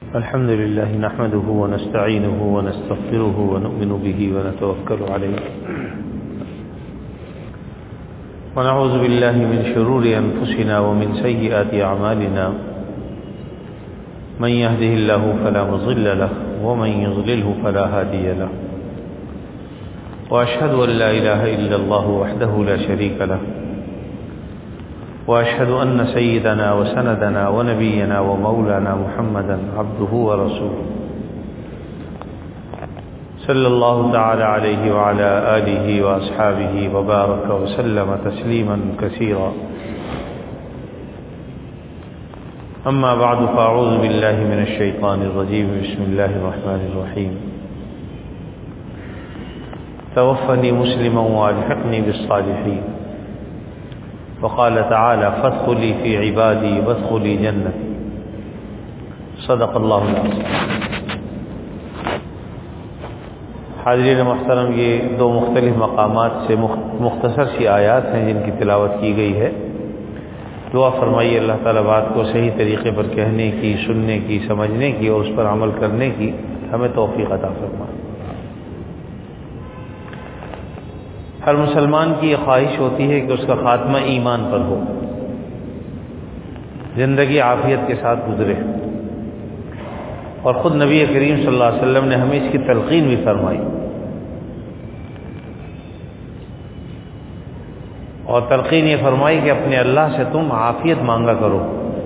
الحمد لله نحمده ونستعينه ونستغفره ونؤمن به ونتوكل عليه ونعوذ بالله من شرور أنفسنا ومن سيئات أعمالنا من يهده الله فلا مضل له ومن يضلله فلا هادي له وأشهد أن لا إله إلا الله وحده لا شريك له وأشهد أن سيدنا وسندنا ونبينا ومولانا محمدا عبده ورسوله صلى الله تعالى عليه وعلى آله وأصحابه وبارك وسلم تسليما كثيرا. أما بعد فأعوذ بالله من الشيطان الرجيم. بسم الله الرحمن الرحيم. توفني مسلما وألحقني بالصالحين. وقال تعالى فادخلي في عبادي وادخلي جنتي. صدق اللہ العظیم. حاضرین محترم، یہ دو مختلف مقامات سے مختصر سی آیات ہیں جن کی تلاوت کی گئی ہے. دعا فرمائیے اللہ تعالیٰ بات کو صحیح طریقے پر کہنے کی، سننے کی، سمجھنے کی اور اس پر عمل کرنے کی ہمیں توفیق عطا فرمائے. ہر مسلمان کی یہ خواہش ہوتی ہے کہ اس کا خاتمہ ایمان پر ہو، زندگی عافیت کے ساتھ گزرے، اور خود نبی کریم صلی اللہ علیہ وسلم نے ہمیں اس کی تلقین بھی فرمائی، اور تلقین یہ فرمائی کہ اپنے اللہ سے تم عافیت مانگا کرو،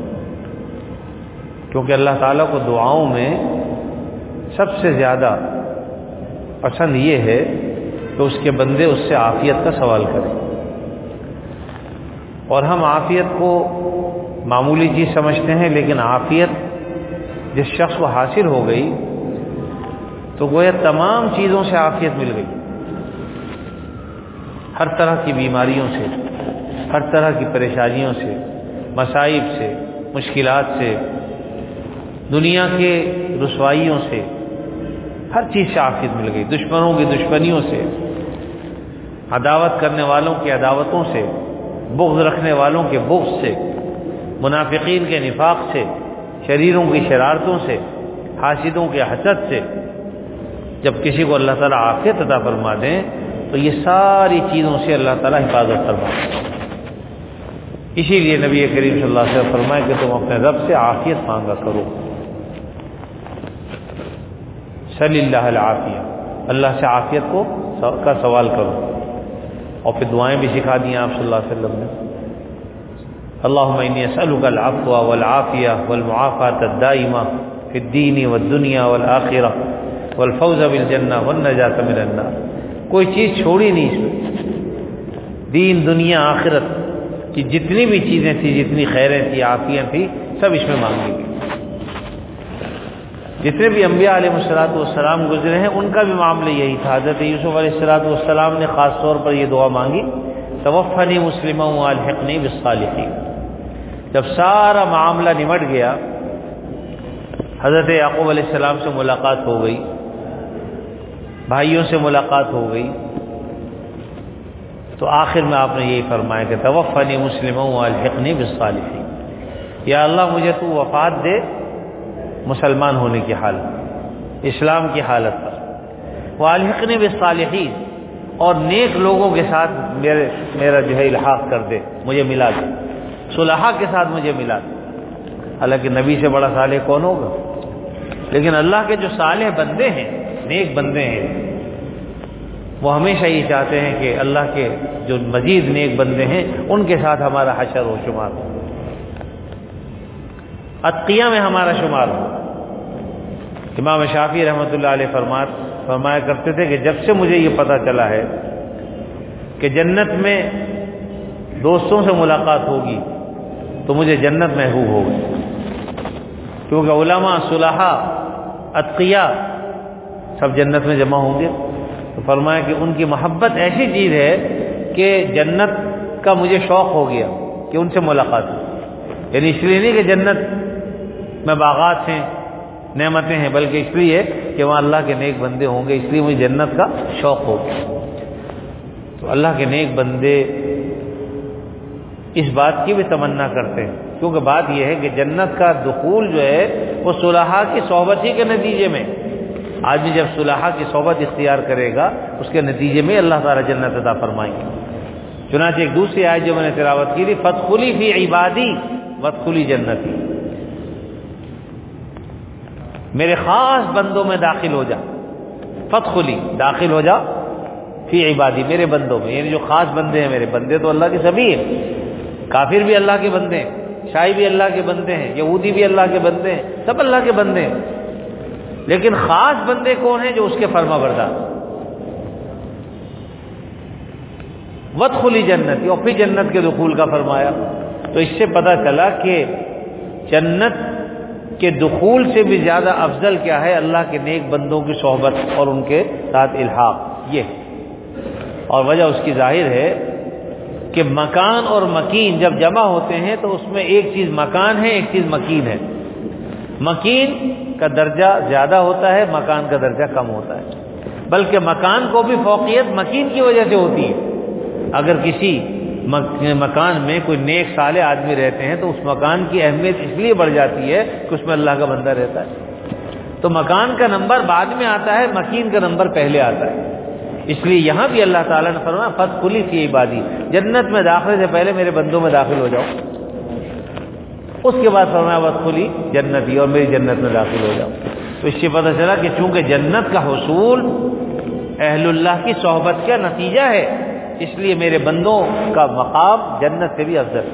کیونکہ اللہ تعالیٰ کو دعاؤں میں سب سے زیادہ پسند یہ ہے کہ اس کے بندے اس سے عافیت کا سوال کریں. اور ہم عافیت کو معمولی چیز سمجھتے ہیں، لیکن عافیت جس شخص کو حاصل ہو گئی تو گویا تمام چیزوں سے عافیت مل گئی. ہر طرح کی بیماریوں سے، ہر طرح کی پریشانیوں سے، مصائب سے، مشکلات سے، دنیا کے رسوائیوں سے، ہر چیز سے عافیت مل گئی. دشمنوں کی دشمنیوں سے، عداوت کرنے والوں کی عداوتوں سے، بغض رکھنے والوں کے بغض سے، منافقین کے نفاق سے، شریروں کی شرارتوں سے، حاسدوں کے حسد سے. جب کسی کو اللہ تعالیٰ عافیت عطا فرما دیں تو یہ ساری چیزوں سے اللہ تعالیٰ حفاظت فرما دیں. اسی لیے نبی کریم صلی اللہ علیہ وسلم فرمائے کہ تم اپنے رب سے عافیت مانگا کرو. صلی اللہ العافیہ، اللہ سے عافیت کا سوال کرو. اور پھر دعائیں بھی سکھا دی آپ صلی اللہ علیہ وسلم نے. اللہم انی اسألک العفو والعافیہ والمعافاة الدائمہ فی الدین والدنیا والآخرہ والفوز بالجنہ والنجاة من النار. کوئی چیز چھوڑی نہیں اس میں. دین، دنیا، آخرت کی جتنی بھی چیزیں تھیں، جتنی خیریں تھیں، عافیہ تھیں، سب اس میں مانگی گئی. جتنے بھی انبیاء علیہ السلام گزرے ہیں ان کا بھی معاملہ یہی تھا. حضرت یوسف علیہ السلام نے خاص طور پر یہ دعا مانگی، توفنی مسلما والحقنی بالصالحین. جب سارا معاملہ نمٹ گیا، حضرت یعقوب علیہ السلام سے ملاقات ہو گئی، بھائیوں سے ملاقات ہو گئی، تو آخر میں آپ نے یہی فرمایا کہ توفنی مسلما والحقنی بالصالحین. یا اللہ مجھے تو وفات دے مسلمان ہونے کی حالت، اسلام کی حالت پر، والحقنی بالصالحین، اور نیک لوگوں کے ساتھ میرا جو ہے الحاق کر دے، مجھے ملا دے، صلحاء کے ساتھ مجھے ملا دے. حالانکہ نبی سے بڑا صالح کون ہوگا؟ لیکن اللہ کے جو صالح بندے ہیں، نیک بندے ہیں، وہ ہمیشہ یہ چاہتے ہیں کہ اللہ کے جو مزید نیک بندے ہیں ان کے ساتھ ہمارا حشر و شمار ہو، اتقیاء میں ہمارا شمار ہو. امام شافعی رحمۃ اللہ علیہ فرمایا کرتے تھے کہ جب سے مجھے یہ پتہ چلا ہے کہ جنت میں دوستوں سے ملاقات ہوگی تو مجھے جنت محبوب ہو گئی، کیونکہ علماء، صلحاء، اتقیاء سب جنت میں جمع ہوں گے. تو فرمایا کہ ان کی محبت ایسی چیز ہے کہ جنت کا مجھے شوق ہو گیا کہ ان سے ملاقات ہو. یعنی اس لیے نہیں کہ جنت میں باغات ہیں، نعمتیں ہیں، بلکہ اس لیے کہ وہاں اللہ کے نیک بندے ہوں گے، اس لیے مجھے جنت کا شوق ہو گیا. تو اللہ کے نیک بندے اس بات کی بھی تمنا کرتے ہیں، کیونکہ بات یہ ہے کہ جنت کا دخول جو ہے وہ صلحاء کی صحبت ہی کے نتیجے میں، آدمی جب صلحاء کی صحبت اختیار کرے گا اس کے نتیجے میں اللہ تعالیٰ جنت عطا فرمائیں گے۔ چنانچہ ایک دوسری آیت جو میں نے تلاوت کی تھی، فادخلی فی عبادی وادخلی جنتی، میرے خاص بندوں میں داخل ہو جا، فادخلی داخل ہو جا، فی عبادی میرے بندوں میں، یعنی جو خاص بندے ہیں، میرے بندے تو اللہ کے سبھی ہیں، کافر بھی اللہ کے بندے ہیں، شاعی بھی اللہ کے بندے ہیں، یہودی بھی اللہ کے بندے ہیں، سب اللہ کے بندے ہیں، لیکن خاص بندے کون ہیں؟ جو اس کے فرما بردار۔ وادخلی جنتی، اور پھر جنت کے دخول کا فرمایا، تو اس سے پتہ چلا کہ جنت کے دخول سے بھی زیادہ افضل کیا ہے؟ اللہ کے نیک بندوں کی صحبت اور ان کے ساتھ الحاق، یہ، اور وجہ اس کی ظاہر ہے کہ مکان اور مکین جب جمع ہوتے ہیں تو اس میں ایک چیز مکان ہے، ایک چیز مکین ہے، مکین کا درجہ زیادہ ہوتا ہے، مکان کا درجہ کم ہوتا ہے، بلکہ مکان کو بھی فوقیت مکین کی وجہ سے ہوتی ہے۔ اگر کسی مکان میں کوئی نیک صالح آدمی رہتے ہیں تو اس مکان کی اہمیت اس لیے بڑھ جاتی ہے کہ اس میں اللہ کا بندہ رہتا ہے، تو مکان کا نمبر بعد میں آتا ہے، مکین کا نمبر پہلے آتا ہے۔ اس لیے یہاں بھی اللہ تعالیٰ نے فرمایا فادخلی فی عبادی، جنت میں داخلے سے پہلے میرے بندوں میں داخل ہو جاؤ، اس کے بعد فرمایا وادخلی جنتی، اور میری جنت میں داخل ہو جاؤ۔ تو اس سے پتہ چلا کہ چونکہ جنت کا حصول اہل اللہ کی صحبت کا نتیجہ ہے، اس لیے میرے بندوں کا مقام جنت سے بھی افضل،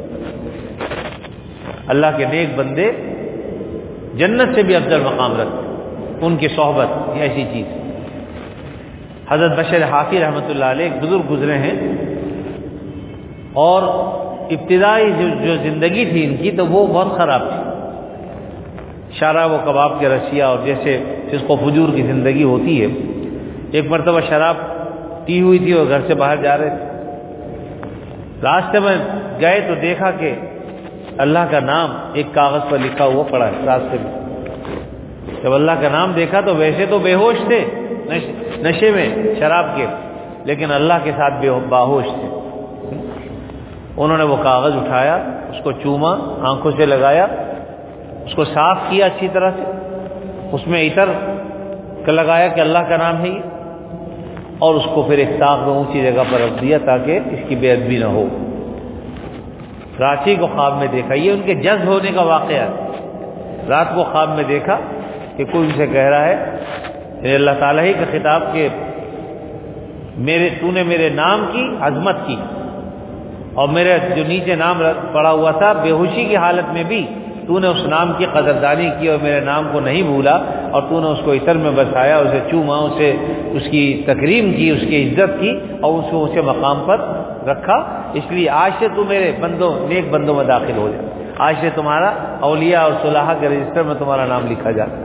اللہ کے نیک بندے جنت سے بھی افضل مقام رکھتے، ان کی صحبت یہ ایسی چیز۔ حضرت بشر حافی رحمۃ اللہ علیہ ایک بزرگ گزرے ہیں، اور ابتدائی جو زندگی تھی ان کی تو وہ بہت خراب تھی، شراب و کباب کے رسیا اور جیسے فسق و فجور کی زندگی ہوتی ہے۔ ایک مرتبہ شراب پی ہوئی تھی اور گھر سے باہر جا رہے تھے، راستے میں گئے تو دیکھا کہ اللہ کا نام ایک کاغذ پر لکھا ہوا پڑا ہے راستے میں۔ جب اللہ کا نام دیکھا تو ویسے تو بے ہوش تھے، نشے میں شراب کے، لیکن اللہ کے ساتھ باہوش تھے۔ انہوں نے وہ کاغذ اٹھایا، اس کو چوما، آنکھوں سے لگایا، اس کو صاف کیا اچھی طرح سے، اس میں عطر لگایا کہ اللہ کا نام ہے یہ، اور اس کو پھر ایک طاق میں اونچی جگہ پر رکھ دیا تاکہ اس کی بے ادبی نہ ہو۔ راتھی کو خواب میں دیکھا، یہ ان کے جذب ہونے کا واقعہ ہے۔ رات کو خواب میں دیکھا کہ کوئی ان سے کہہ رہا ہے، اللہ تعالیٰ ہی کا خطاب کہ تو نے میرے نام کی عظمت کی، اور میرے جو نیچے نام پڑا ہوا تھا بے ہوشی کی حالت میں بھی تو نے اس نام کی قدردانی کی اور میرے نام کو نہیں بھولا، اور تو نے اس کو عطر میں بسایا، اسے چوما، اسے اس کی تکریم کی، اس کی عزت کی، اور اس کو اسے مقام پر رکھا۔ اس لیے آج سے تو میرے بندوں نیک بندوں میں داخل ہو جا، آج سے تمہارا اولیاء اور صلحاء کے رجسٹر میں تمہارا نام لکھا جاتا۔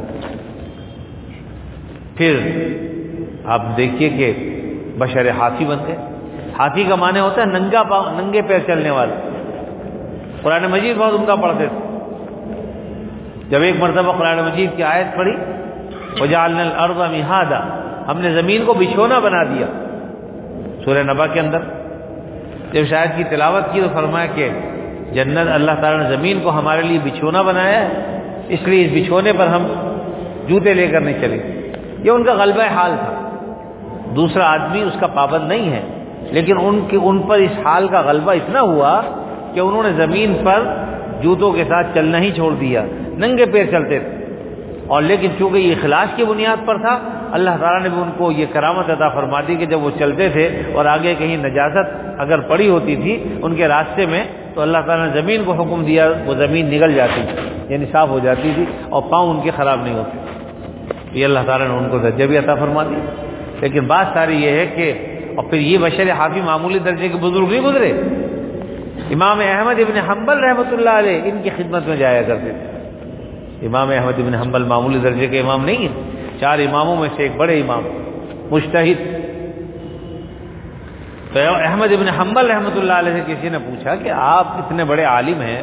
پھر آپ دیکھیے کہ بشر ہاتھی بن گئے۔ ہاتھی کا معنی ہوتا ہے ننگے پیر چلنے والا۔ قرآن مجید بہت عمدہ پڑھتے تھے۔ جب ایک مرتبہ قرآن مجید کی آیت پڑھی وَجَعَلْنَا الْأَرْضَ مِهَادًا، ہم نے زمین کو بچھونا بنا دیا، سورہ نبا کے اندر جب شاید کی تلاوت کی تو فرمایا کہ جنت اللہ تعالیٰ نے زمین کو ہمارے لیے بچھونا بنایا ہے، اس لیے اس بچھونے پر ہم جوتے لے کر نہیں چلیں۔ یہ ان کا غلبہ حال تھا، دوسرا آدمی اس کا پابند نہیں ہے، لیکن ان پر اس حال کا غلبہ اتنا ہوا کہ انہوں نے زمین پر جوتوں کے ساتھ چلنا ہی چھوڑ دیا، ننگے پیر چلتے تھے۔ اور لیکن چونکہ یہ اخلاص کی بنیاد پر تھا، اللہ تعالیٰ نے بھی ان کو یہ کرامت عطا فرما دی کہ جب وہ چلتے تھے اور آگے کہیں نجاست اگر پڑی ہوتی تھی ان کے راستے میں تو اللہ تعالیٰ نے زمین کو حکم دیا، وہ زمین نگل جاتی تھی، یعنی صاف ہو جاتی تھی، اور پاؤں ان کے خراب نہیں ہوتے۔ یہ اللہ تعالیٰ نے ان کو درجہ بھی عطا فرما دی۔ لیکن بات ساری یہ ہے کہ اور پھر یہ بشر حافی معمولی درجے کے بزرگ نہیں گزرے، امام احمد ابن حنبل رحمۃ اللہ علیہ ان کی خدمت میں جایا کرتے تھے۔ امام احمد ابن حنبل معمولی درجے کے امام نہیں ہیں، 4 اماموں میں سے ایک بڑے امام، مجتہد۔ تو احمد ابن حنبل رحمۃ اللہ علیہ سے کسی نے پوچھا کہ آپ اتنے بڑے عالم ہیں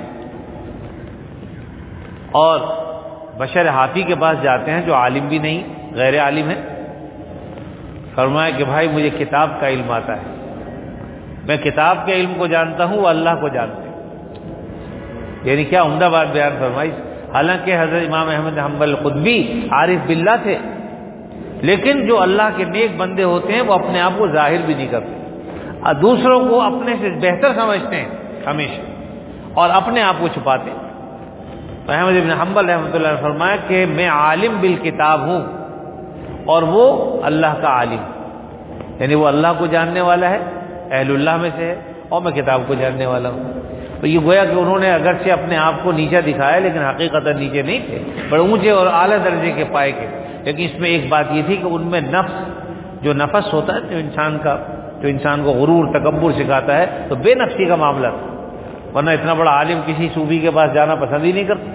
اور بشر حافی کے پاس جاتے ہیں جو عالم بھی نہیں، غیر عالم ہے؟ فرمایا کہ بھائی مجھے کتاب کا علم آتا ہے، میں کتاب کے علم کو جانتا ہوں، وہ اللہ کو جانتے ہیں۔ یعنی کیا عمدہ بات بیان فرمائی۔ حالانکہ حضرت امام احمد حنبل خود بھی عارف باللہ تھے، لیکن جو اللہ کے نیک بندے ہوتے ہیں وہ اپنے آپ کو ظاہر بھی نہیں کرتے، دوسروں کو اپنے سے بہتر سمجھتے ہیں ہمیشہ، اور اپنے آپ کو چھپاتے ہیں۔ احمد بن حنبل رحمۃ اللہ نے فرمایا کہ میں عالم بالکتاب ہوں اور وہ اللہ کا عالم، یعنی وہ اللہ کو جاننے والا ہے، اہل اللہ میں سے ہے، اور میں کتاب کو جاننے والا ہوں۔ تو یہ گویا کہ انہوں نے اگرچہ اپنے آپ کو نیچا دکھایا، لیکن حقیقت نیچے نہیں تھے، بڑے اونچے اور اعلیٰ درجے کے پائے کے۔ لیکن اس میں ایک بات یہ تھی کہ ان میں نفس، جو نفس ہوتا ہے جو انسان کو غرور تکبر سکھاتا ہے، تو بے نفسی کا معاملہ تھا، ورنہ اتنا بڑا عالم کسی صوفی کے پاس جانا پسند ہی نہیں کرتا۔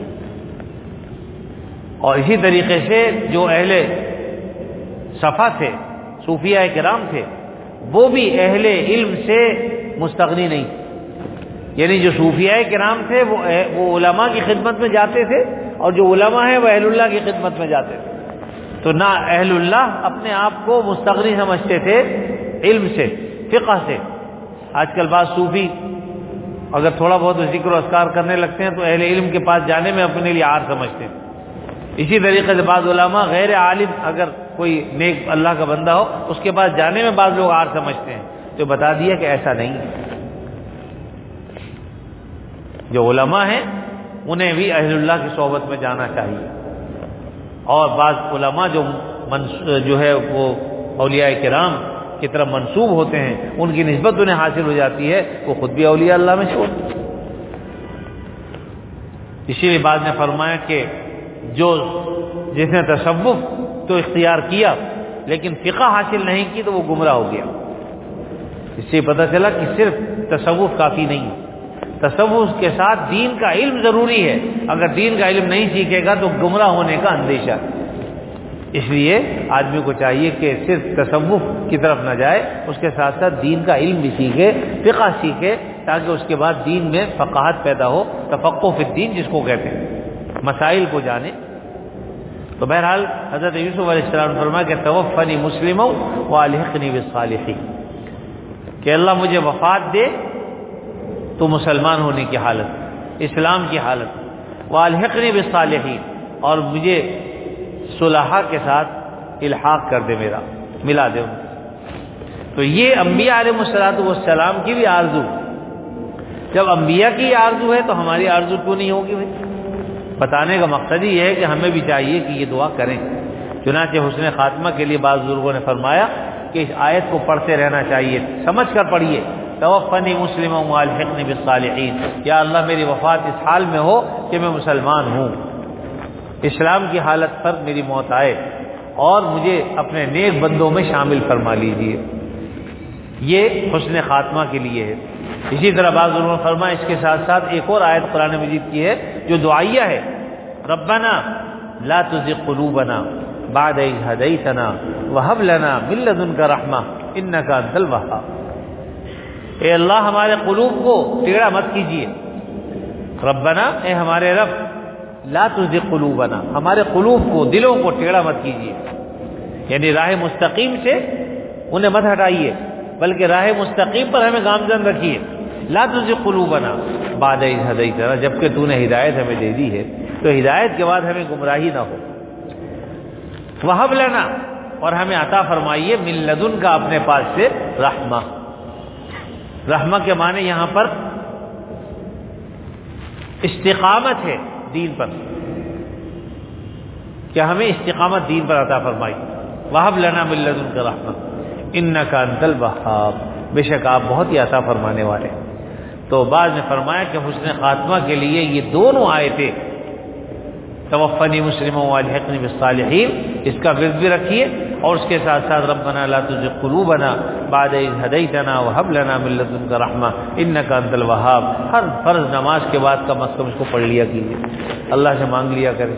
اور اسی طریقے سے جو اہل صفا تھے، صوفیاء کرام تھے، وہ بھی اہل علم سے مستغنی نہیں، یعنی جو صوفیاء کرام تھے وہ علماء کی خدمت میں جاتے تھے، اور جو علماء ہیں وہ اہل اللہ کی خدمت میں جاتے تھے۔ تو نہ اہل اللہ اپنے آپ کو مستغنی سمجھتے تھے علم سے، فقہ سے۔ آج کل بعض صوفی اگر تھوڑا بہت ذکر و اذکار کرنے لگتے ہیں تو اہل علم کے پاس جانے میں اپنے لیے عار سمجھتے ہیں۔ اسی طریقے سے بعض علماء غیر عالم، اگر کوئی نیک اللہ کا بندہ ہو اس کے پاس جانے میں بعض لوگ عار سمجھتے ہیں، تو بتا دیا کہ ایسا نہیں ہے۔ جو علماء ہیں انہیں بھی اہل اللہ کی صحبت میں جانا چاہیے، اور بعض علماء جو ہے وہ اولیاء کرام کی طرف منسوب ہوتے ہیں، ان کی نسبت انہیں حاصل ہو جاتی ہے، وہ خود بھی اولیاء اللہ میں سے ہوتے ہیں۔ اسی لیے بعد نے فرمایا کہ جس نے تصوف تو اختیار کیا لیکن فقہ حاصل نہیں کی تو وہ گمراہ ہو گیا۔ اس سے پتہ چلا کہ صرف تصوف کافی نہیں ہے، تصوف کے ساتھ دین کا علم ضروری ہے۔ اگر دین کا علم نہیں سیکھے گا تو گمراہ ہونے کا اندیشہ ہے۔ اس لیے آدمی کو چاہیے کہ صرف تصوف کی طرف نہ جائے، اس کے ساتھ ساتھ دین کا علم بھی سیکھے، فقہ سیکھے، تاکہ اس کے بعد دین میں فقاہت پیدا ہو، تفقہ فی الدین جس کو کہتے ہیں، مسائل کو جانے۔ تو بہرحال حضرت یوسف علیہ السلام نے فرمایا کہ توفنی مسلما والحقنی بالصالحین، کہ اللہ مجھے وفات دے تو مسلمان ہونے کی حالت، اسلام کی حالت، والحقنی بالصالحین، اور مجھے صلحاء کے ساتھ الحاق کر دے، میرا ملا دے ان۔ تو یہ انبیاء علیہ السلام کی بھی آرزو، جب انبیاء کی آرزو ہے تو ہماری آرزو کیوں نہیں ہوگی بھائی؟ بتانے کا مقصد ہی یہ ہے کہ ہمیں بھی چاہیے کہ یہ دعا کریں۔ چنانچہ حسن خاتمہ کے لیے بعض بزرگوں نے فرمایا کہ اس آیت کو پڑھتے رہنا چاہیے، سمجھ کر پڑھیے، توفنی مسلما والحقنی بالصالحین، یا اللہ میری وفات اس حال میں ہو کہ میں مسلمان ہوں، اسلام کی حالت پر میری موت آئے، اور مجھے اپنے نیک بندوں میں شامل فرما لیجیے۔ یہ حسن خاتمہ کے لیے ہے۔ اسی طرح بعض لوگوں نے فرمایا اس کے ساتھ ساتھ ایک اور آیت قرآن مجید کی ہے جو دعائیہ ہے، ربنا لا تزغ قلوبنا بعد إذ هديتنا وهب لنا من لدنك رحمة إنك أنت الوهاب۔ اے اللہ ہمارے قلوب کو ٹیڑھا مت کیجیے، ربنا اے ہمارے رب، لا تزغ قلوبنا ہمارے قلوب کو، دلوں کو ٹیڑھا مت کیجیے، یعنی راہ مستقیم سے انہیں مت ہٹائیے بلکہ راہ مستقیم پر ہمیں گامزن رکھیے۔ لا تزغ قلوبنا بعد إذ هديتنا، جبکہ تو نے ہدایت ہمیں دے دی ہے تو ہدایت کے بعد ہمیں گمراہی نہ ہو۔ وہب لنا، اور ہمیں عطا فرمائیے، من لدن کا اپنے پاس سے، رحمہ۔ رحمہ کے معنی یہاں پر استقامت ہے دین پر، کہ ہمیں استقامت دین پر عطا فرمائی۔ وہب لنا من لدن کا رحمہ انک انت الوہاب، بے شک آپ بہت ہی عطا فرمانے والے۔ تو بعض نے فرمایا کہ حسن خاتمہ کے لیے یہ دونوں آیتیں، توفنی مسلما والحقنی بالصالحین، اس کا ورد بھی رکھیے، اور اس کے ساتھ ساتھ ربنا لا تزغ قلوبنا بعد إذ هديتنا وهب لنا من لدنك رحمة انك انت الوهاب، ہر فرض نماز کے بعد کم از کم اس کو پڑھ لیا کیجیے، اللہ سے مانگ لیا کریں۔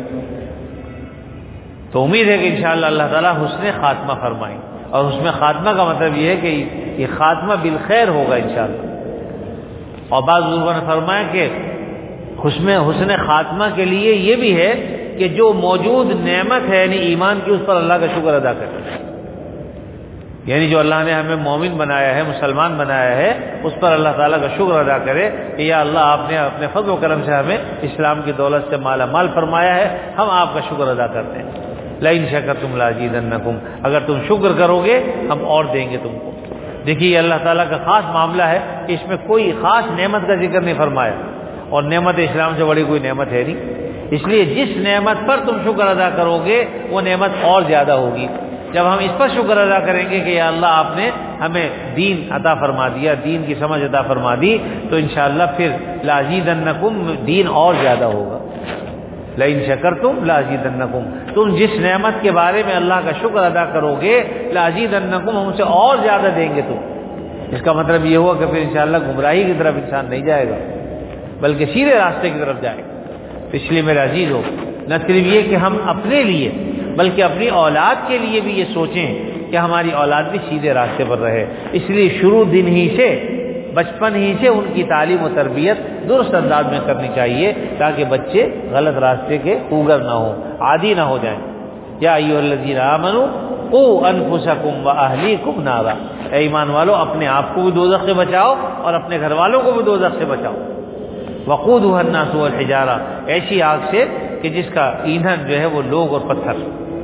تو امید ہے کہ انشاءاللہ اللہ تعالیٰ حسن خاتمہ فرمائیں، اور حسن خاتمہ کا مطلب یہ ہے کہ یہ خاتمہ بالخیر ہوگا انشاءاللہ۔ اور بعض لوگوں نے فرمایا کہ حسن خاتمہ کے لیے یہ بھی ہے کہ جو موجود نعمت ہے یعنی ایمان کی، اس پر اللہ کا شکر ادا کرے۔ یعنی جو اللہ نے ہمیں مومن بنایا ہے، مسلمان بنایا ہے، اس پر اللہ تعالیٰ کا شکر ادا کرے کہ یا اللہ آپ نے اپنے فضل و کرم سے ہمیں اسلام کی دولت سے مالا مال فرمایا ہے، ہم آپ کا شکر ادا کرتے ہیں۔ لئن شکرتم لازیدنکم، اگر تم شکر کرو گے ہم اور دیں گے تم کو۔ دیکھیے یہ اللہ تعالیٰ کا خاص معاملہ ہے کہ اس میں کوئی خاص نعمت کا ذکر نہیں فرمایا، اور نعمت اسلام سے بڑی کوئی نعمت ہے نہیں، اس لیے جس نعمت پر تم شکر ادا کرو گے وہ نعمت اور زیادہ ہوگی۔ جب ہم اس پر شکر ادا کریں گے کہ یا اللہ آپ نے ہمیں دین عطا فرما دیا، دین کی سمجھ عطا فرما دی، تو انشاءاللہ پھر لازیدنکم، دین اور زیادہ ہوگا۔ لئن شکرتم لازیدنکم، تم جس نعمت کے بارے میں اللہ کا شکر ادا کرو گے، لازیدنکم، ہم سے اور زیادہ دیں گے تم۔ اس کا مطلب یہ ہوا کہ پھر انشاءاللہ گمراہی کی طرف انسان نہیں جائے گا، بلکہ سیدھے راستے کی طرف جائے گا۔ اس لیے میرے عزیز ہو، نہ صرف یہ کہ ہم اپنے لیے بلکہ اپنی اولاد کے لیے بھی یہ سوچیں کہ ہماری اولاد بھی سیدھے راستے پر رہے۔ اس لیے شروع دن ہی سے، بچپن ہی سے ان کی تعلیم و تربیت درست انداز میں کرنی چاہیے، تاکہ بچے غلط راستے کے خوگر نہ ہوں، عادی نہ ہو جائیں۔ یا ایھا الذین آمنوا قوا انفسکم واہلیکم نارا، اے ایمان والو اپنے آپ کو بھی دوزخ سے بچاؤ اور اپنے گھر والوں کو بھی دوزخ سے بچاؤ۔ وقودها الناس والحجارہ، ایسی آگ سے کہ جس کا ایندھن جو ہے وہ لوگ اور پتھر۔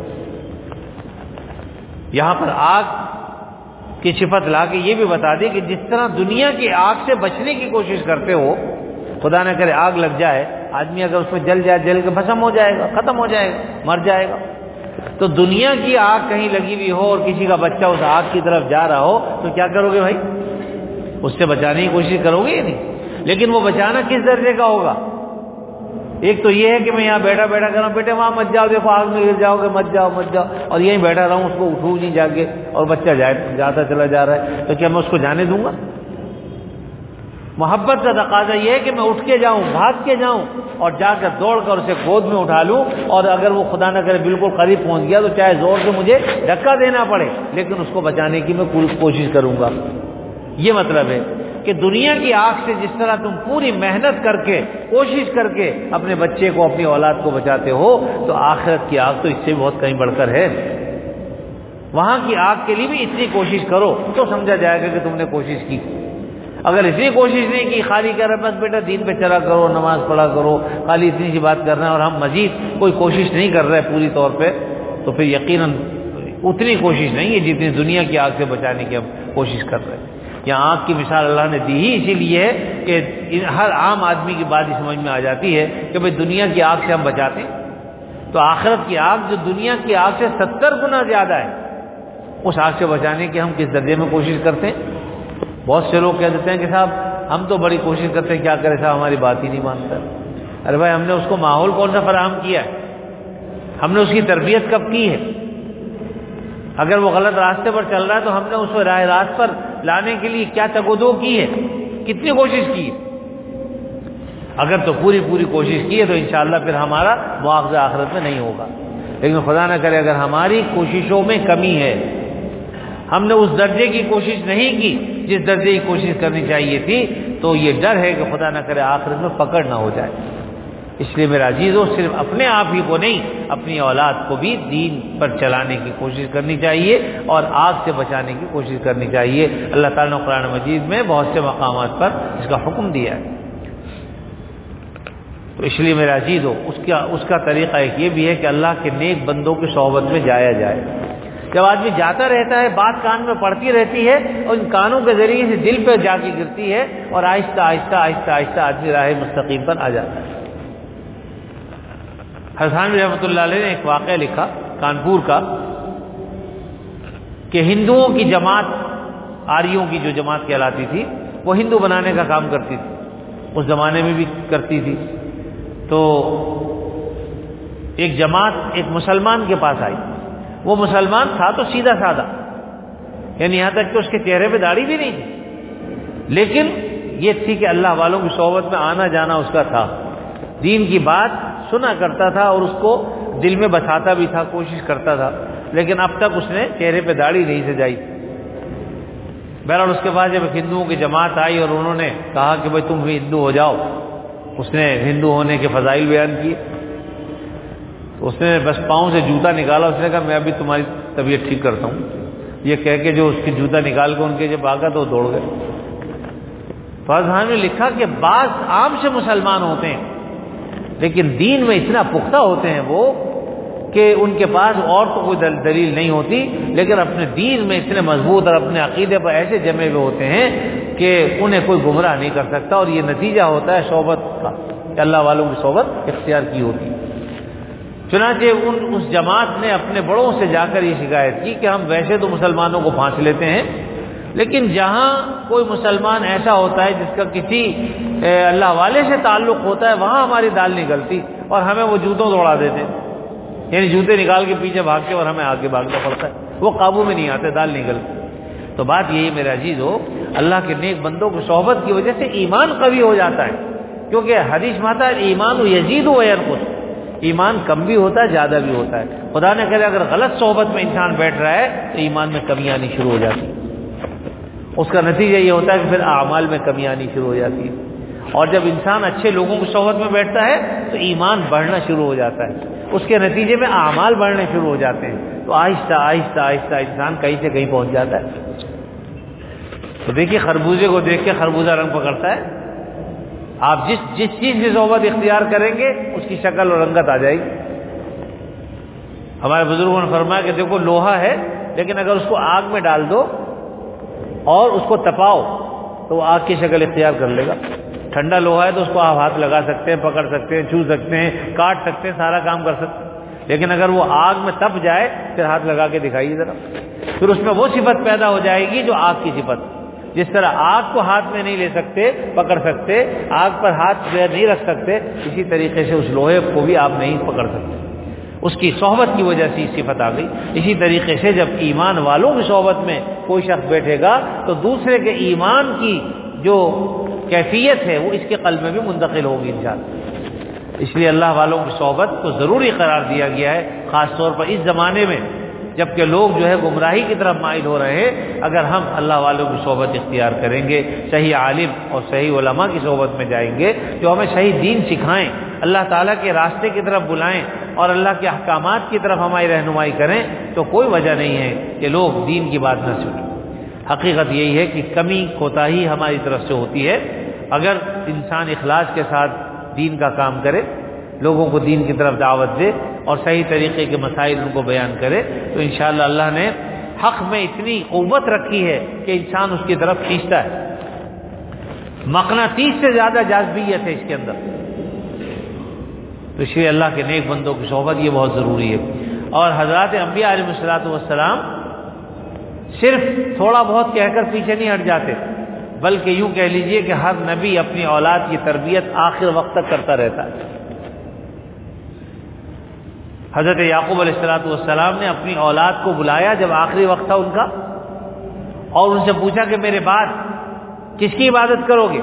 یہاں پر آگ کی صفت لا کے یہ بھی بتا دی کہ جس طرح دنیا کی آگ سے بچنے کی کوشش کرتے ہو، خدا نہ کرے آگ لگ جائے، آدمی اگر اس میں جل جائے، جل کے بھسم ہو جائے گا، ختم ہو جائے گا، مر جائے گا۔ تو دنیا کی آگ کہیں لگی ہوئی ہو اور کسی کا بچہ اس آگ کی طرف جا رہا ہو تو کیا کرو گے بھائی؟ اس سے بچانے کی کوشش کرو گے یا نہیں؟ لیکن وہ بچانا کس درجے کا ہوگا؟ ایک تو یہ ہے کہ میں یہاں بیٹھا بیٹھا کر رہا ہوں، بیٹے وہاں مت جاؤ، دیکھو آگ میں گر جاؤ گے، مت جاؤ مت جاؤ، اور یہیں بیٹھا رہا ہوں، اس کو اٹھوں نہیں جا کے، اور بچہ جاتا چلا جا رہا ہے، تو کیا میں اس کو جانے دوں گا؟ محبت کا تقاضا یہ ہے کہ میں اٹھ کے جاؤں، بھاگ کے جاؤں، اور جا کر دوڑ کر اسے گود میں اٹھا لوں، اور اگر وہ خدا نہ کرے بالکل قریب پہنچ گیا تو چاہے زور سے مجھے دھکا دینا پڑے، لیکن اس کو بچانے کی میں کوشش کروں گا۔ یہ مطلب ہے کہ دنیا کی آگ سے جس طرح تم پوری محنت کر کے، کوشش کر کے اپنے بچے کو، اپنی اولاد کو بچاتے ہو، تو آخرت کی آگ تو اس سے بہت کہیں بڑھ کر ہے۔ وہاں کی آگ کے لیے بھی اتنی کوشش کرو تو سمجھا جائے گا کہ تم نے کوشش کی۔ اگر اتنی کوشش نہیں کی، خالی کہہ رہا بس بیٹا دین پہ چلا کرو، نماز پڑھا کرو، خالی اتنی سی بات کرنا ہے، اور ہم مزید کوئی کوشش نہیں کر رہے پوری طور پہ، تو پھر یقیناً اتنی کوشش نہیں ہے جتنی دنیا کی آگ سے بچانے کی ہم کوشش کر رہے ہیں۔ یہاں آگ کی مثال اللہ نے دی ہی اسی لیے ہے کہ ہر عام آدمی کی بات ہی سمجھ میں آ جاتی ہے کہ بھئی دنیا کی آگ سے ہم بچاتے ہیں، تو آخرت کی آگ جو دنیا کی آگ سے 70 گنا زیادہ ہے، اس آگ سے بچانے کی ہم کس درجے میں کوشش کرتے ہیں؟ بہت سے لوگ کہہ دیتے ہیں کہ صاحب ہم تو بڑی کوشش کرتے ہیں، کیا کرے صاحب ہماری بات ہی نہیں مانتا۔ ارے بھائی ہم نے اس کو ماحول کون سا فراہم کیا ہے؟ ہم نے اس کی تربیت کب کی ہے؟ اگر وہ غلط راستے پر چل رہا ہے تو ہم نے اس کو راہ راست پر لانے کے لیے کیا تگودو کی ہے، کتنی کوشش کی ہے؟ اگر تو پوری کوشش کی ہے تو انشاءاللہ پھر ہمارا مواخذہ آخرت میں نہیں ہوگا۔ لیکن خدا نہ کرے اگر ہماری کوششوں میں کمی ہے، ہم نے اس درجے کی کوشش نہیں کی جس درجے کی کوشش کرنی چاہیے تھی، تو یہ ڈر ہے کہ خدا نہ کرے آخرت میں پکڑ نہ ہو جائے۔ اس لیے میرا عزیزو، صرف اپنے آپ ہی کو نہیں، اپنی اولاد کو بھی دین پر چلانے کی کوشش کرنی چاہیے اور آگ سے بچانے کی کوشش کرنی چاہیے۔ اللہ تعالیٰ نے قرآن مجید میں بہت سے مقامات پر اس کا حکم دیا ہے۔ تو اس لیے میرا عزیزو، اس کا طریقہ ایک یہ بھی ہے کہ اللہ کے نیک بندوں کی صحبت میں جایا جائے۔ جب آدمی جاتا رہتا ہے، بات کان میں پڑتی رہتی ہے، اور ان کانوں کے ذریعے سے دل پہ جا کے گرتی ہے، اور آہستہ آہستہ آہستہ آہستہ آدمی راہ مستقیم پر آ جاتا ہے۔ حسن رحمۃ اللہ علیہ نے ایک واقعہ لکھا کانپور کا، کہ ہندوؤں کی جماعت، آریوں کی جو جماعت کہلاتی تھی، وہ ہندو بنانے کا کام کرتی تھی، اس زمانے میں بھی کرتی تھی۔ تو ایک جماعت ایک مسلمان کے پاس آئی، وہ مسلمان تھا تو سیدھا سادہ، یعنی یہاں تک کہ اس کے چہرے پہ داڑھی بھی نہیں تھی، لیکن یہ تھی کہ اللہ والوں کی صحبت میں آنا جانا اس کا تھا، دین کی بات سنا کرتا تھا اور اس کو دل میں بساتا بھی تھا، کوشش کرتا تھا، لیکن اب تک اس نے چہرے پہ داڑھی نہیں سجائی۔ بہرحال اس کے بعد جب ہندوؤں کی جماعت آئی اور انہوں نے کہا کہ بھائی تم بھی ہندو ہو جاؤ، اس نے ہندو ہونے کے فضائل بیان کیے، تو اس نے بس پاؤں سے جوتا نکالا، اس نے کہا میں ابھی تمہاری طبیعت ٹھیک کرتا ہوں، یہ کہہ کے جو اس کی جوتا نکال کے ان کے جب بھاگا تو دوڑ گئے. تو حضرت نے لکھا کہ بعض عام سے مسلمان ہوتے ہیں لیکن دین میں اتنا پختہ ہوتے ہیں وہ کہ ان کے پاس اور تو کوئی دلیل نہیں ہوتی، لیکن اپنے دین میں اتنے مضبوط اور اپنے عقیدے پر ایسے جمے ہوئے ہوتے ہیں کہ انہیں کوئی گمراہ نہیں کر سکتا. اور یہ نتیجہ ہوتا ہے صحبت کا کہ اللہ والوں کی صحبت اختیار کی ہوتی ہے. چنانچہ اس جماعت نے اپنے بڑوں سے جا کر یہ شکایت کی کہ ہم ویسے تو مسلمانوں کو پھانس لیتے ہیں، لیکن جہاں کوئی مسلمان ایسا ہوتا ہے جس کا کسی اللہ والے سے تعلق ہوتا ہے وہاں ہماری دال نہیں گلتی اور ہمیں وہ جوتوں دوڑا دیتے، یعنی جوتے نکال کے پیچھے بھاگ کے اور ہمیں آگے بھاگنا پڑتا ہے، وہ قابو میں نہیں آتے، دال نہیں گلتی. تو بات یہی میرے عزیز ہو، اللہ کے نیک بندوں کی صحبت کی وجہ سے ایمان قوی ہو جاتا ہے، کیونکہ حدیث میں آتا ہے ایمان یزید و ینقص، ایمان کم بھی ہوتا ہے زیادہ بھی ہوتا ہے. خدا نے کرے اگر غلط صحبت میں انسان بیٹھ رہا ہے تو ایمان میں کمی آنی شروع ہو جاتی ہے. اس کا نتیجہ یہ ہوتا ہے کہ پھر اعمال میں کمی آنی شروع ہو جاتی ہے. اور جب انسان اچھے لوگوں کی صحبت میں بیٹھتا ہے تو ایمان بڑھنا شروع ہو جاتا ہے، اس کے نتیجے میں اعمال بڑھنے شروع ہو جاتے ہیں. تو آہستہ آہستہ آہستہ انسان کہیں سے کہیں پہنچ جاتا ہے. تو دیکھیے خربوزے کو دیکھ کے خربوزہ رنگ پکڑتا ہے. آپ جس چیز کی صحبت اختیار کریں گے اس کی شکل اور رنگت آ جائے گی. ہمارے بزرگوں نے فرمایا کہ دیکھو لوہا ہے لیکن اگر اس کو آگ میں ڈال دو اور اس کو تپاؤ تو وہ آگ کی شکل اختیار کر لے گا. ٹھنڈا لوہا ہے تو اس کو آپ ہاتھ لگا سکتے ہیں، پکڑ سکتے ہیں، چھو سکتے ہیں، کاٹ سکتے ہیں، سارا کام کر سکتے ہیں. لیکن اگر وہ آگ میں تپ جائے پھر ہاتھ لگا کے دکھائیے ذرا، پھر اس میں وہ صفت پیدا ہو جائے گی جو آگ کی صفت. جس طرح آگ کو ہاتھ میں نہیں لے سکتے، پکڑ سکتے، آگ پر ہاتھ نہیں رکھ سکتے، اسی طریقے سے اس لوہے کو بھی آپ نہیں پکڑ سکتے. اس کی صحبت کی وجہ سے صفت آ گئی. اسی طریقے سے جب ایمان والوں کی صحبت میں کوئی شخص بیٹھے گا تو دوسرے کے ایمان کی جو کیفیت ہے وہ اس کے قلب میں بھی منتقل ہوگی انشاءاللہ. اس لیے اللہ والوں کی صحبت کو ضروری قرار دیا گیا ہے، خاص طور پر اس زمانے میں جبکہ لوگ جو ہے گمراہی کی طرف مائل ہو رہے ہیں. اگر ہم اللہ والوں کی صحبت اختیار کریں گے، صحیح عالم اور صحیح علماء کی صحبت میں جائیں گے جو ہمیں صحیح دین سکھائیں، اللہ تعالیٰ کے راستے کی طرف بلائیں اور اللہ کے احکامات کی طرف ہماری رہنمائی کریں، تو کوئی وجہ نہیں ہے کہ لوگ دین کی بات نہ سنیں. حقیقت یہی ہے کہ کمی کوتاہی ہماری طرف سے ہوتی ہے. اگر انسان اخلاص کے ساتھ دین کا کام کرے، لوگوں کو دین کی طرف دعوت دے اور صحیح طریقے کے مسائل ان کو بیان کرے تو انشاءاللہ اللہ نے حق میں اتنی قوت رکھی ہے کہ انسان اس کی طرف کھینچتا ہے. مقناطیس سے زیادہ جاذبیت ہے اس کے اندر. تو اس لیے اللہ کے نیک بندوں کی صحبت یہ بہت ضروری ہے. اور حضرات انبیاء علیہ الصلوۃ والسلام صرف تھوڑا بہت کہہ کر پیچھے نہیں ہٹ جاتے، بلکہ یوں کہہ لیجئے کہ ہر نبی اپنی اولاد کی تربیت آخر وقت تک کرتا رہتا ہے. حضرت یعقوب علیہ السلام نے اپنی اولاد کو بلایا جب آخری وقت تھا ان کا، اور ان سے پوچھا کہ میرے بعد کس کی عبادت کرو گے؟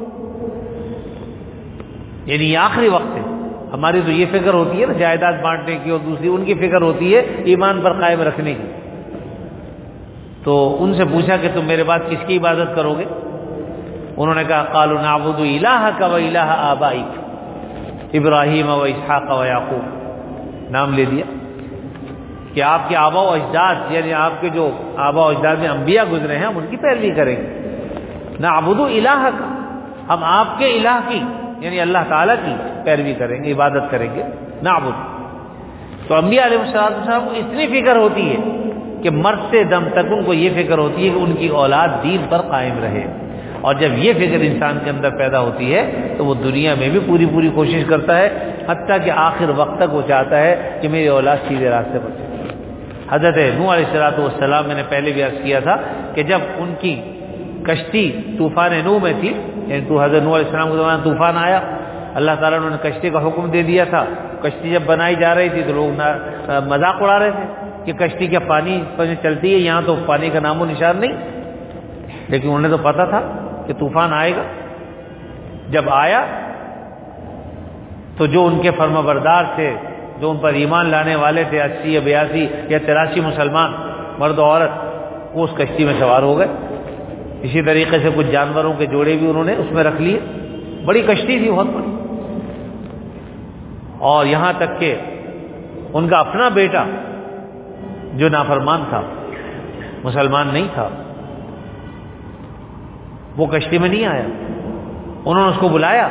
یعنی یہ آخری وقت ہے. ہماری تو یہ فکر ہوتی ہے نا جائیداد بانٹنے کی، اور دوسری ان کی فکر ہوتی ہے ایمان پر قائم رکھنے کی. تو ان سے پوچھا کہ تم میرے بعد کس کی عبادت کرو گے؟ انہوں نے کہا قالوا نعبد الہک و الہ آبائک ابراہیم و اسحاق و یعقوب. نام لے دیا کہ آپ کے آبا و اجداد، یعنی آپ کے جو آبا و اجداد میں انبیاء گزرے ہیں ہم ان کی پیروی کریں گے. نعبد الہک، ہم آپ کے الہ کی یعنی اللہ تعالیٰ کی پیروی کریں گے، عبادت کریں گے. نعبد. تو انبیاء علیہ السلام کو اتنی فکر ہوتی ہے کہ مرتے دم تک ان کو یہ فکر ہوتی ہے کہ ان کی اولاد دین پر قائم رہے. اور جب یہ فکر انسان کے اندر پیدا ہوتی ہے تو وہ دنیا میں بھی پوری کوشش کرتا ہے، حتیٰ کہ آخر وقت تک وہ چاہتا ہے کہ میری اولاد سیدھے راستے پر چلے. حضرت نوح علیہ السلام میں نے پہلے بھی عرض کیا تھا کہ جب ان کی کشتی طوفان نوح میں تھی، یعنی تو حضرت نوح علیہ السلام کے زمانے طوفان آیا، اللہ تعالیٰ نے کشتی کا حکم دے دیا تھا. کشتی جب بنائی جا رہی تھی تو لوگ مذاق اڑا رہے تھے کہ کشتی کیا پانی پر چلتی ہے، یہاں تو پانی کا نام و نشان نہیں. لیکن انہیں تو پتا تھا کہ طوفان آئے گا. جب آیا تو جو ان کے فرما بردار تھے، جو ان پر ایمان لانے والے تھے، 80 یا 82 یا 83 مسلمان مرد و عورت، وہ اس کشتی میں سوار ہو گئے. اسی طریقے سے کچھ جانوروں کے جوڑے بھی انہوں نے اس میں رکھ لیے. بڑی کشتی تھی، بہت بڑی. اور یہاں تک کہ ان کا اپنا بیٹا جو نافرمان تھا مسلمان نہیں تھا، وہ کشتی میں نہیں آیا. انہوں نے اس کو بلایا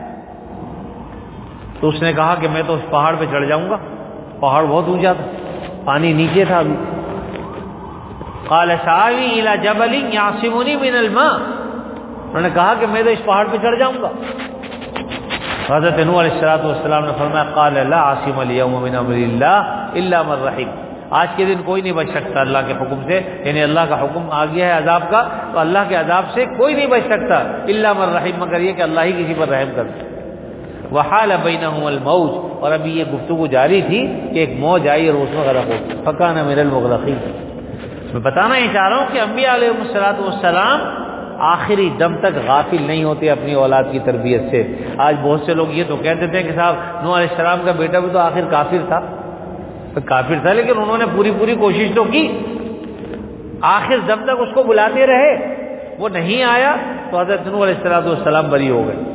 تو اس نے کہا کہ میں تو اس پہاڑ پہ چڑھ جاؤں گا. پہاڑ بہت اونچا تھا، پانی نیچے تھا ابھی. قال سآوی الی جبل یعصمنی من الماء، انہوں نے کہا کہ میں تو اس پہاڑ پہ چڑھ جاؤں گا. حضرت نوح علیہ السلام نے فرمایا قال لا عاصم اليوم من امر اللہ الا من رحم، آج کے دن کوئی نہیں بچ سکتا اللہ کے حکم سے، یعنی اللہ کا حکم آ گیا ہے عذاب کا، تو اللہ کے عذاب سے کوئی نہیں بچ سکتا الا من رحم، مگر یہ کہ اللہ ہی کسی پر رحم کر دے. وحال بینہم الموج، اور ابھی یہ گفتگو جاری تھی کہ ایک موج آئی اور اس میں غرق ہو گئی. فکان من المغرقین. میں بتانا یہ چاہ رہا ہوں کہ انبیاء علیہ السلام آخری دم تک غافل نہیں ہوتے اپنی اولاد کی تربیت سے. آج بہت سے لوگ یہ تو کہتے تھے کہ صاحب نوح علیہ السلام کا بیٹا بھی تو آخر کافر تھا لیکن انہوں نے پوری کوشش تو کی، آخر دم تک اس کو بلاتے رہے، وہ نہیں آیا تو حضرت نوح علیہ السلام بری ہو گئے.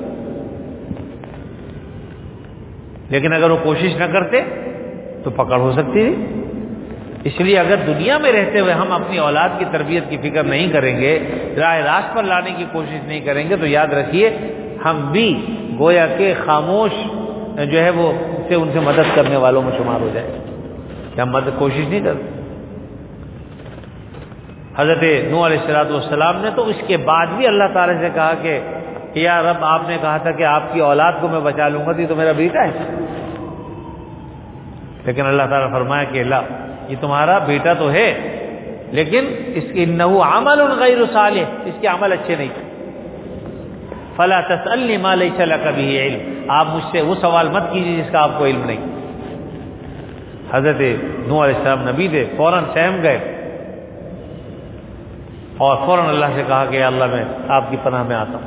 لیکن اگر وہ کوشش نہ کرتے تو پکڑ ہو سکتی تھی. اس لیے اگر دنیا میں رہتے ہوئے ہم اپنی اولاد کی تربیت کی فکر نہیں کریں گے، راہ راست پر لانے کی کوشش نہیں کریں گے، تو یاد رکھیے ہم بھی گویا کہ خاموش جو ہے وہ ان سے مدد کرنے والوں میں شمار ہو جائے کہ ہم کوشش نہیں کرتے. حضرت نوح علیہ السلام نے تو اس کے بعد بھی اللہ تعالی سے کہا کہ یا رب آپ نے کہا تھا کہ آپ کی اولاد کو میں بچا لوں گا، تو میرا بیٹا ہے. لیکن اللہ تعالیٰ نے فرمایا کہ لا، یہ تمہارا بیٹا تو ہے لیکن اس کی انہ عمل غیر صالح، اس کے عمل اچھے نہیں. فلا تسألنی ما لیس لک بہ علم، آپ مجھ سے وہ سوال مت کیجیے جس کا آپ کو علم نہیں. حضرت نوح علیہ السلام نبی تھے، فوراً سہم گئے اور فوراً اللہ سے کہا کہ یا اللہ میں آپ کی پناہ میں آتا ہوں.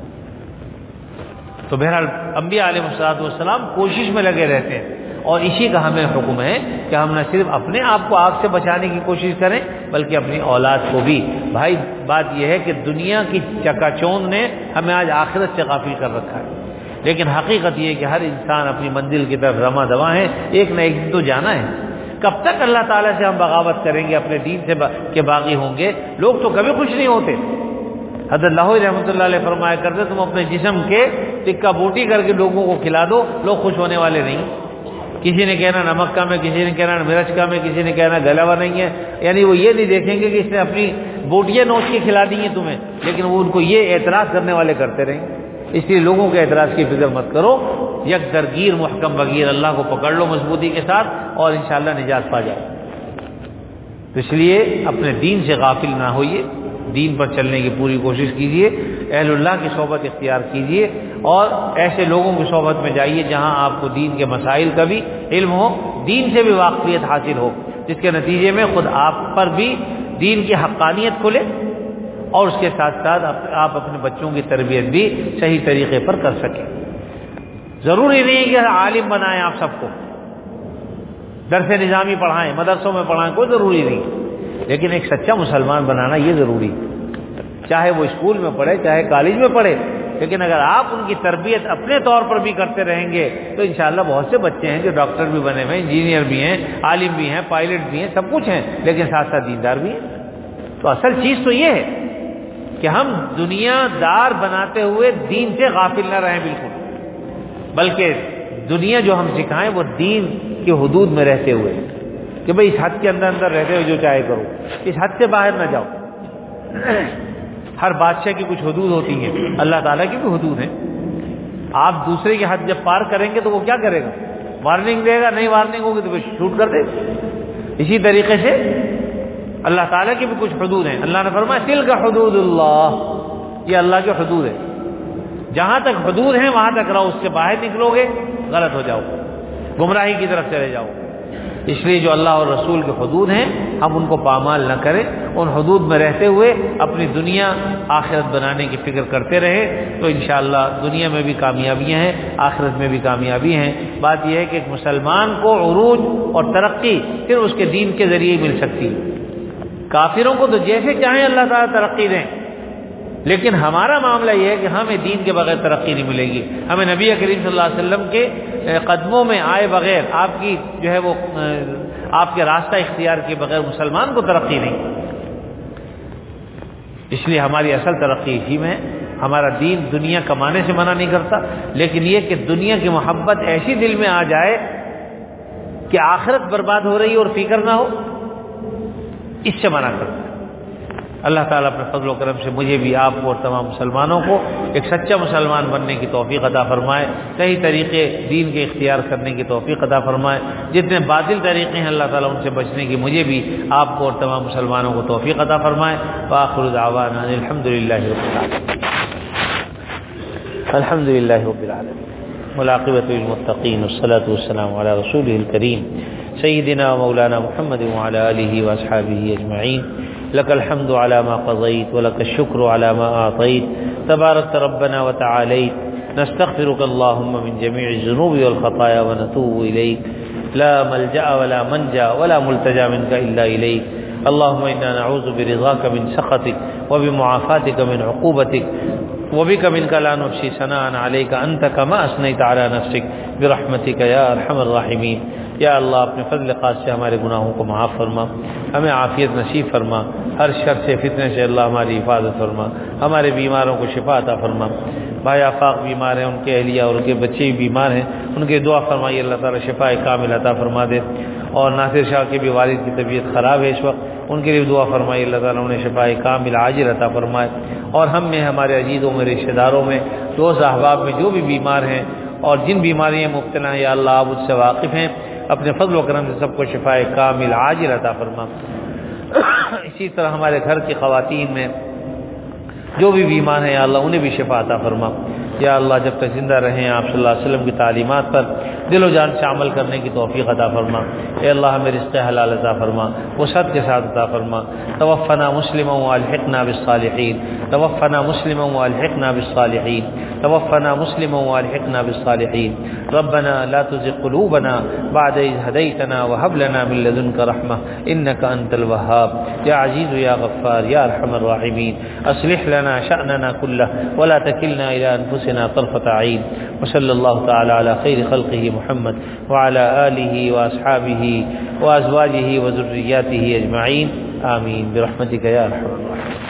تو بہرحال انبیاء علیہ السلام کوشش میں لگے رہتے ہیں، اور اسی کا ہمیں حکم ہے کہ ہم نہ صرف اپنے آپ کو آگ سے بچانے کی کوشش کریں بلکہ اپنی اولاد کو بھی. بھائی بات یہ ہے کہ دنیا کی چکا چوند نے ہمیں آج آخرت سے غافل کر رکھا ہے، لیکن حقیقت یہ ہے کہ ہر انسان اپنی منزل کی طرف رواں دواں ہے، ایک نہ ایک دن تو جانا ہے. کب تک اللہ تعالیٰ سے ہم بغاوت کریں گے، اپنے دین سے کے باغی ہوں گے؟ لوگ تو کبھی خوش نہیں ہوتے. حضرت لاہوری رحمۃ اللہ علیہ فرمایا کرتے تم اپنے جسم کے ٹکا بوٹی کر کے لوگوں کو کھلا دو، لوگ خوش ہونے والے نہیں. کسی نے کہنا نمک کم ہے، کسی نے کہنا مرچ کم ہے، کسی نے کہنا گلا ہوا نہیں ہے. یعنی وہ یہ نہیں دیکھیں گے کہ اس نے اپنی بوٹیاں نوچ کے کھلا دی ہیں تمہیں، لیکن وہ ان کو یہ اعتراض کرنے والے کرتے رہیں. اس لیے لوگوں کے اعتراض کی فکر مت کرو، یک درگیر محکم بغیر اللہ کو پکڑ لو مضبوطی کے ساتھ اور انشاءاللہ نجات پا جاؤ. تو اس لیے اپنے دین سے غافل نہ ہوئیے، دین پر چلنے کی پوری کوشش کیجیے، اہل اللہ کی صحبت اختیار کیجیے اور ایسے لوگوں کی صحبت میں جائیے جہاں آپ کو دین کے مسائل کا بھی علم ہو، دین سے بھی واقفیت حاصل ہو، جس کے نتیجے میں خود آپ پر بھی دین کی حقانیت کھلے اور اس کے ساتھ ساتھ آپ اپنے بچوں کی تربیت بھی صحیح طریقے پر کر سکیں. ضروری نہیں کہ عالم بنائیں آپ سب کو، درس نظامی پڑھائیں، مدرسوں میں پڑھائیں، کوئی ضروری نہیں، لیکن ایک سچا مسلمان بنانا یہ ضروری ہے. چاہے وہ اسکول میں پڑھے چاہے کالج میں پڑھے، لیکن اگر آپ ان کی تربیت اپنے طور پر بھی کرتے رہیں گے تو انشاءاللہ بہت سے بچے ہیں جو ڈاکٹر بھی بنے ہوئے ہیں، انجینئر بھی ہیں، عالم بھی ہیں، پائلٹ بھی ہیں، سب کچھ ہیں، لیکن ساتھ ساتھ دیندار بھی ہیں. تو اصل چیز تو یہ ہے کہ ہم دنیا دار بناتے ہوئے دین سے غافل نہ رہیں بالکل، بلکہ دنیا جو ہم سکھائیں وہ دین کے حدود میں رہتے ہوئے، کہ بھئی اس حد کے اندر رہتے ہوئے جو چاہے کرو، اس حد سے باہر نہ جاؤ. ہر بادشاہ کی کچھ حدود ہوتی ہیں، اللہ تعالیٰ کی بھی حدود ہیں. آپ دوسرے کی حد جب پار کریں گے تو وہ کیا کرے گا؟ وارننگ دے گا، نہیں وارننگ ہوگی تو پھر شوٹ کر دے گا. اسی طریقے سے اللہ تعالیٰ کی بھی کچھ حدود ہیں. اللہ نے فرمایا تلک حدود اللہ، یہ اللہ کے حدود ہے، جہاں تک حدود ہیں وہاں تک رہو، اس سے باہر نکلو گے غلط ہو جاؤ، گمراہی کی طرف چلے جاؤ. اس لیے جو اللہ اور رسول کے حدود ہیں ہم ان کو پامال نہ کریں، ان حدود میں رہتے ہوئے اپنی دنیا آخرت بنانے کی فکر کرتے رہیں تو انشاءاللہ دنیا میں بھی کامیابیاں ہیں، آخرت میں بھی کامیابی ہیں. بات یہ ہے کہ ایک مسلمان کو عروج اور ترقی صرف اس کے دین کے ذریعے ہی مل سکتی. کافروں کو تو جیسے چاہیں اللہ تعالیٰ ترقی دیں، لیکن ہمارا معاملہ یہ ہے کہ ہمیں دین کے بغیر ترقی نہیں ملے گی. ہمیں نبی کریم صلی اللہ علیہ وسلم کے قدموں میں آئے بغیر، آپ کی جو ہے وہ آپ کے راستہ اختیار کے بغیر مسلمان کو ترقی نہیں. اس لیے ہماری اصل ترقی اسی میں ہے. ہمارا دین دنیا کمانے سے منع نہیں کرتا، لیکن یہ کہ دنیا کی محبت ایسی دل میں آ جائے کہ آخرت برباد ہو رہی ہے اور فکر نہ ہو، اس سے منع کرتا ہے. اللہ تعالیٰ اپنے فضل و کرم سے مجھے بھی، آپ کو اور تمام مسلمانوں کو ایک سچا مسلمان بننے کی توفیق عطا فرمائے، صحیح طریقے دین کے اختیار کرنے کی توفیق عطا فرمائے. جتنے باطل طریقے ہیں اللہ تعالیٰ ان سے بچنے کی مجھے بھی، آپ کو اور تمام مسلمانوں کو توفیق عطا فرمائے. وآخر دعوانا الحمدللہ رب العالمین. الحمدللہ رب العالمین والعاقبۃ للمتقین والصلاة والسلام علی رسولہ الکریم سیدنا ومولانا محمد وعلى آلہ واصحابہ اجمعین. لك الحمد على ما قضيت ولك الشكر على ما أعطيت تبارك ربنا وتعاليت. نستغفرك اللهم من جميع الذنوب والخطايا ونتوب إليك. لا ملجأ ولا منجا ولا ملتجا منك إلا إليك. اللهم إنا نعوذ برضاك من سخطك وبمعافاتك من عقوبتك وبك منك لا نحصي ثناء عليك أنت كما أثنيت على نفسك برحمتك يا أرحم الراحمين. یا اللہ اپنے فضل خاص سے ہمارے گناہوں کو معاف فرما، ہمیں عافیت نصیب فرما، ہر شر سے فتنے سے اللہ ہماری حفاظت فرما، ہمارے بیماروں کو شفا عطا فرما. بھائی آفاق بیمار ہیں، ان کے اہلیہ اور ان کے بچے بھی بیمار ہیں، ان کے دعا فرمائیے اللہ تعالیٰ شفا کامل عطا فرما دے. اور ناصر شاہ کے بھی والد کی طبیعت خراب ہے اس وقت، ان کے لیے دعا فرمائیے اللہ تعالیٰ انہیں شفا کامل عاجل عطا فرمائے. اور ہم میں، ہمارے عزیزوں میں، رشتہ داروں میں، دوست احباب میں جو بھی بیمار ہیں اور جن بیماریاں مبتلا ہیں، یا اللہ آپ اس سے واقف ہیں، اپنے فضل و کرم سے سب کو شفا کامل عاجل عطا فرما. اسی طرح ہمارے گھر کی خواتین میں جو بھی بیمار ہیں یا اللہ انہیں بھی شفا عطا فرما. یا اللہ جب تک زندہ رہیں آپ صلی اللہ علیہ وسلم کی تعلیمات پر دل و جان سے عمل کرنے کی توفیق عطا فرما. اے اللہ ہمیں رزق حلال عطا فرما، وسعت کے ساتھ عطا فرما. توفنا مسلما والحقنا بالصالحین، توفنا مسلما والحقنا بالصالحین، توفنا مسلما والحقنا بالصالحین. ربنا لا تزغ قلوبنا بعد إذ هديتنا وهب لنا من لدنك رحمة إنك أنت الوهاب. يا عزيز يا غفار يا أرحم الراحمين. أصلح لنا شأننا كله ولا تكلنا إلى أنفسنا طرفة عين. وصلى الله تعالى على خير خلقه محمد وعلى آله وأصحابه وأزواجه وذرياته أجمعين. آمين برحمتك يا أرحم الراحمين.